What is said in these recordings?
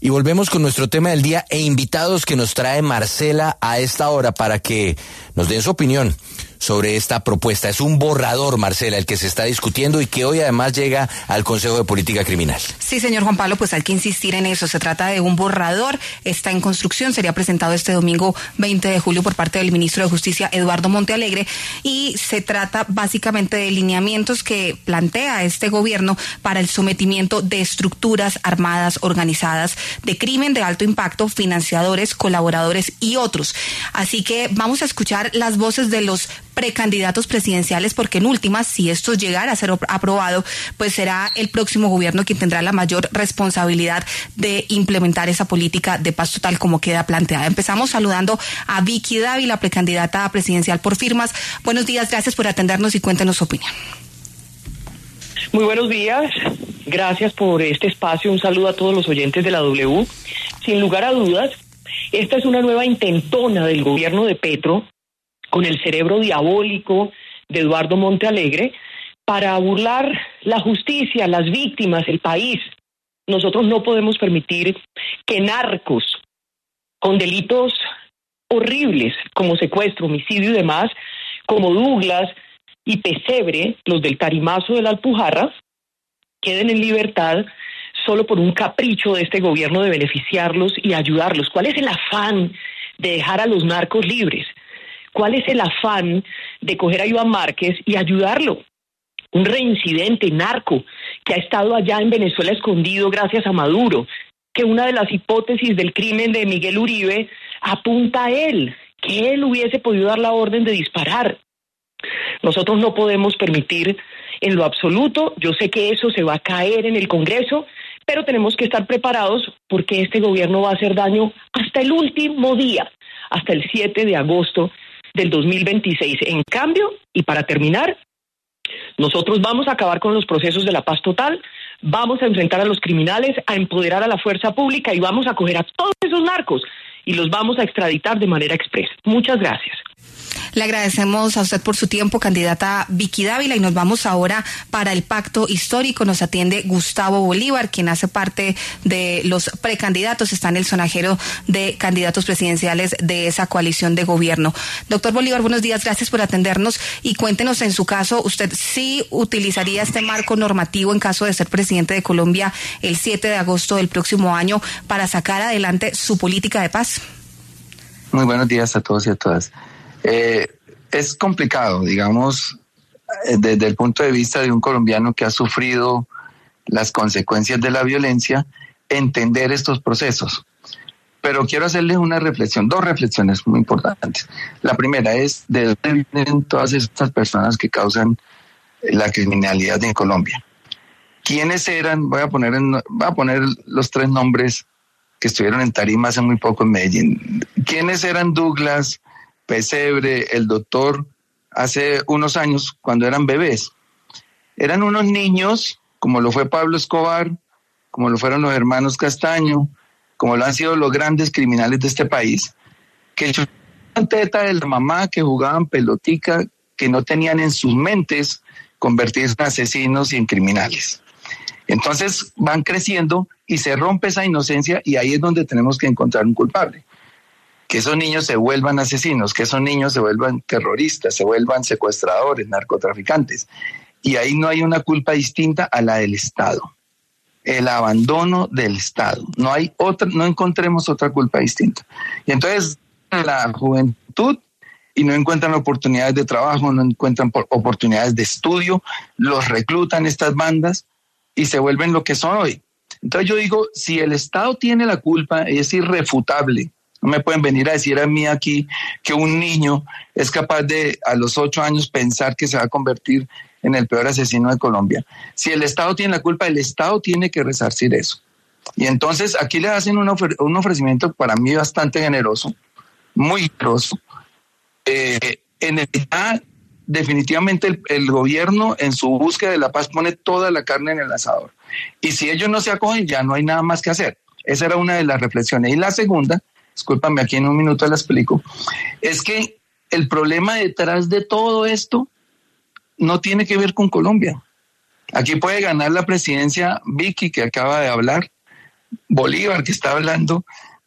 Y volvemos con nuestro tema del día e invitados que nos trae Marcela a esta hora para que nos den su opinión sobre esta propuesta. Es un borrador, Marcela, el que se está discutiendo y que hoy además llega al Consejo de Política Criminal. Sí, señor Juan Pablo, pues hay que insistir en eso. Se trata de un borrador, está en construcción, sería presentado este domingo 20 de julio por parte del ministro de Justicia, Eduardo Montealegre, y se trata básicamente de lineamientos que plantea este gobierno para el sometimiento de estructuras armadas organizadas de crimen de alto impacto, financiadores, colaboradores y otros. Así que vamos a escuchar las voces de los precandidatos presidenciales, porque en últimas, si esto llegara a ser aprobado, pues será el próximo gobierno quien tendrá la mayor responsabilidad de implementar esa política de paz total como queda planteada. Empezamos saludando a Vicky Dávila, precandidata presidencial por Firmas. Buenos días, gracias por atendernos y cuéntenos su opinión. Muy buenos días, gracias por este espacio, un saludo a todos los oyentes de la W. Sin lugar a dudas, esta es una nueva intentona del gobierno de Petro, con el cerebro diabólico de Eduardo Montealegre, para burlar la justicia, las víctimas, el país. Nosotros no podemos permitir que narcos con delitos horribles como secuestro, homicidio y demás, como Douglas y Pesebre, los del Tarimazo de la Alpujarra, queden en libertad solo por un capricho de este gobierno de beneficiarlos y ayudarlos. ¿Cuál es el afán de dejar a los narcos libres? ¿Cuál es el afán de coger a Iván Márquez y ayudarlo? Un reincidente narco que ha estado allá en Venezuela escondido gracias a Maduro, que una de las hipótesis del crimen de Miguel Uribe apunta a él, que él hubiese podido dar la orden de disparar. Nosotros no podemos permitir en lo absoluto, yo sé que eso se va a caer en el Congreso, pero tenemos que estar preparados porque este gobierno va a hacer daño hasta el último día, hasta el 7 de agosto del 2026. En cambio, y para terminar, nosotros vamos a acabar con los procesos de la paz total, vamos a enfrentar a los criminales, a empoderar a la fuerza pública y vamos a coger a todos esos narcos y los vamos a extraditar de manera expresa. Muchas gracias. Le agradecemos a usted por su tiempo, candidata Vicky Dávila, y nos vamos ahora para el pacto histórico. Nos atiende Gustavo Bolívar, quien hace parte de los precandidatos, está en el sonajero de candidatos presidenciales de esa coalición de gobierno. Doctor Bolívar, buenos días, gracias por atendernos y cuéntenos, en su caso, ¿usted sí utilizaría este marco normativo en caso de ser presidente de Colombia el 7 de agosto del próximo año para sacar adelante su política de paz? Muy buenos días a todos y a todas. Es complicado, digamos, desde el punto de vista de un colombiano que ha sufrido las consecuencias de la violencia, entender estos procesos. Pero quiero hacerles una reflexión, dos reflexiones muy importantes. La primera es de dónde vienen todas estas personas que causan la criminalidad en Colombia. ¿Quiénes eran? Voy a poner los tres nombres que estuvieron en tarima hace muy poco en Medellín. ¿Quiénes eran Douglas, Pesebre, el doctor, hace unos años cuando eran bebés? Eran unos niños, como lo fue Pablo Escobar, como lo fueron los hermanos Castaño, como lo han sido los grandes criminales de este país, que chupaban teta de la mamá, que jugaban pelotica, que no tenían en sus mentes convertirse en asesinos y en criminales. Entonces van creciendo y se rompe esa inocencia y ahí es donde tenemos que encontrar un culpable. Que esos niños se vuelvan asesinos, que esos niños se vuelvan terroristas, se vuelvan secuestradores, narcotraficantes. Y ahí no hay una culpa distinta a la del Estado. El abandono del Estado. No hay otra, no encontremos otra culpa distinta. Y entonces la juventud y no encuentran oportunidades de trabajo, no encuentran oportunidades de estudio, los reclutan estas bandas y se vuelven lo que son hoy. Entonces yo digo, si el Estado tiene la culpa, es irrefutable. No me pueden venir a decir a mí aquí que un niño es capaz de a los 8 años pensar que se va a convertir en el peor asesino de Colombia. Si el Estado tiene la culpa, el Estado tiene que resarcir eso. Y entonces aquí le hacen un ofrecimiento para mí bastante generoso, muy generoso, en el que definitivamente el gobierno en su búsqueda de la paz pone toda la carne en el asador. Y si ellos no se acogen, ya no hay nada más que hacer. Esa era una de las reflexiones. Y la segunda, discúlpame, aquí en un minuto la explico, es que el problema detrás de todo esto no tiene que ver con Colombia. Aquí puede ganar la presidencia Vicky, que acaba de hablar, Bolívar, que está hablando,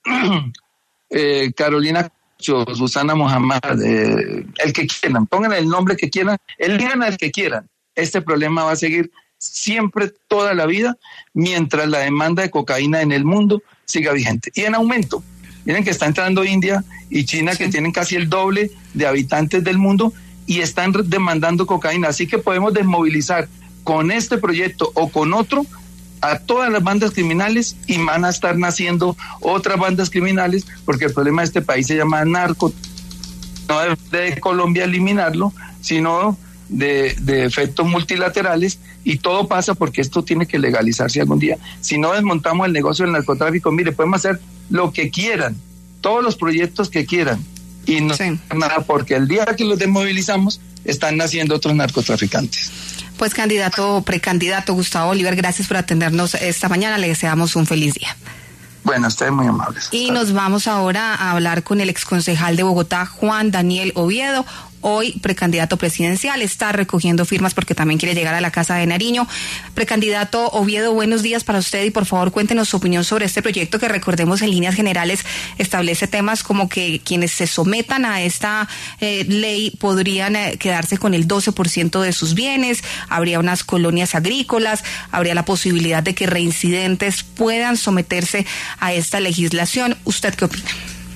Carolina, Susana Mohammad, el que quieran, pongan el nombre que quieran, elijan al que quieran. Este problema va a seguir siempre, toda la vida, mientras la demanda de cocaína en el mundo siga vigente y en aumento. Miren que está entrando India y China, que tienen casi el doble de habitantes del mundo y están demandando cocaína. Así que podemos desmovilizar con este proyecto o con otro a todas las bandas criminales y van a estar naciendo otras bandas criminales, porque el problema de este país se llama narco. No de Colombia eliminarlo, sino de efectos multilaterales, y todo pasa porque esto tiene que legalizarse algún día. Si no desmontamos el negocio del narcotráfico, mire, podemos hacer lo que quieran, todos los proyectos que quieran, y no nada, porque el día que los desmovilizamos están naciendo otros narcotraficantes. Pues precandidato Gustavo Bolívar, gracias por atendernos esta mañana, le deseamos un feliz día. Bueno, ustedes muy amables. Y nos vamos ahora a hablar con el exconcejal de Bogotá, Juan Daniel Oviedo, hoy precandidato presidencial, está recogiendo firmas porque también quiere llegar a la Casa de Nariño. Precandidato Oviedo, buenos días para usted y por favor cuéntenos su opinión sobre este proyecto que, recordemos, en líneas generales establece temas como que quienes se sometan a esta ley podrían quedarse con el 12% de sus bienes, habría unas colonias agrícolas, habría la posibilidad de que reincidentes puedan someterse a esta legislación. ¿Usted qué opina?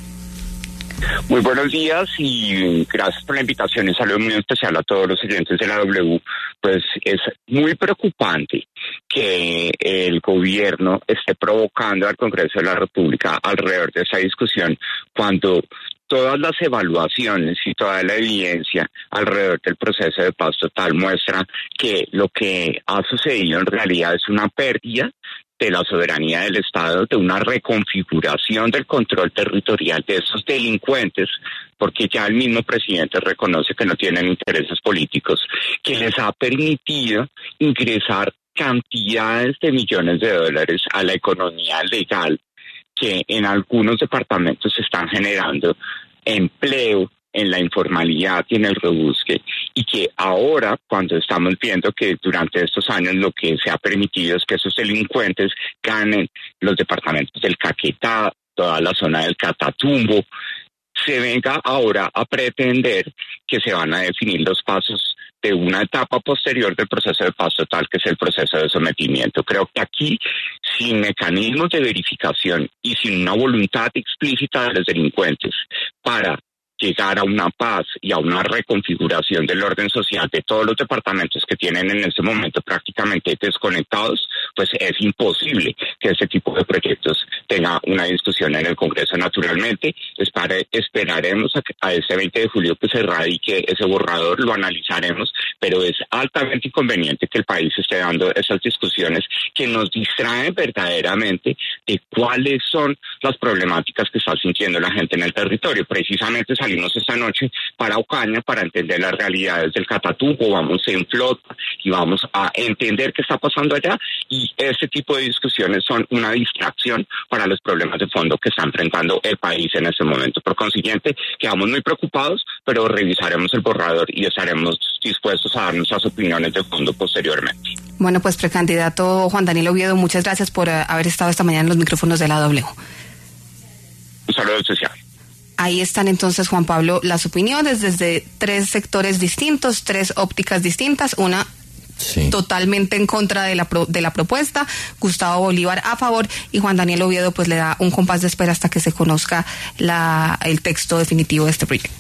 Muy buenos días y gracias por la invitación. Un saludo muy especial a todos los oyentes de la W. Pues es muy preocupante que el gobierno esté provocando al Congreso de la República alrededor de esa discusión cuando todas las evaluaciones y toda la evidencia alrededor del proceso de paz total muestra que lo que ha sucedido en realidad es una pérdida de la soberanía del Estado, de una reconfiguración del control territorial de esos delincuentes, porque ya el mismo presidente reconoce que no tienen intereses políticos, que les ha permitido ingresar cantidades de millones de dólares a la economía legal, que en algunos departamentos están generando empleo en la informalidad y en el rebusque, y que ahora, cuando estamos viendo que durante estos años lo que se ha permitido es que esos delincuentes ganen los departamentos del Caquetá, toda la zona del Catatumbo, se venga ahora a pretender que se van a definir los pasos de una etapa posterior del proceso de paz total, que es el proceso de sometimiento. Creo que aquí, sin mecanismos de verificación y sin una voluntad explícita de los delincuentes para llegar a una paz y a una reconfiguración del orden social de todos los departamentos que tienen en este momento prácticamente desconectados, pues es imposible que este tipo de proyectos tenga una discusión en el Congreso. Naturalmente, esperaremos a este 20 de julio que se radique ese borrador, lo analizaremos, pero es altamente inconveniente que el país esté dando esas discusiones que nos distraen verdaderamente de cuáles son las problemáticas que está sintiendo la gente en el territorio. Precisamente salimos esta noche para Ocaña para entender las realidades del Catatumbo, vamos en flota y vamos a entender qué está pasando allá, y este tipo de discusiones son una distracción para los problemas de fondo que está enfrentando el país en este momento. Por consiguiente, quedamos muy preocupados, pero revisaremos el borrador y estaremos dispuestos a dar nuestras opiniones de fondo posteriormente. Bueno, pues precandidato Juan Daniel Oviedo, muchas gracias por haber estado esta mañana en los micrófonos de la W. Un saludo especial. Ahí están entonces, Juan Pablo, las opiniones desde tres sectores distintos, tres ópticas distintas, una totalmente en contra de la propuesta, Gustavo Bolívar a favor, y Juan Daniel Oviedo pues le da un compás de espera hasta que se conozca el texto definitivo de este proyecto.